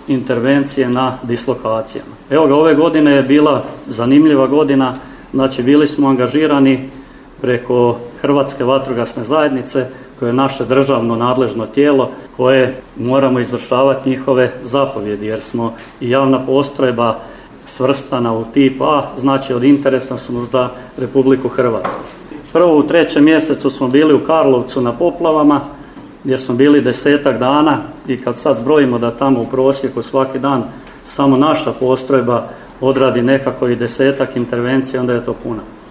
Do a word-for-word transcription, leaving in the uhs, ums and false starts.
intervencije na dislokacijama. Evo ga, ove godine je bila zanimljiva godina, znači bili smo angažirani preko Hrvatske vatrogasne zajednice, koje je naše državno nadležno tijelo koje moramo izvršavati njihove zapovjedi, jer smo i javna postrojba svrstana u tip A, znači od interesa smo za Republiku Hrvatsku. Prvo u trećem mjesecu smo bili u Karlovcu na poplavama, gdje smo bili desetak dana i kad sad zbrojimo da tamo u prosjeku svaki dan samo naša postrojba odradi nekako i desetak intervencija, onda je to puno.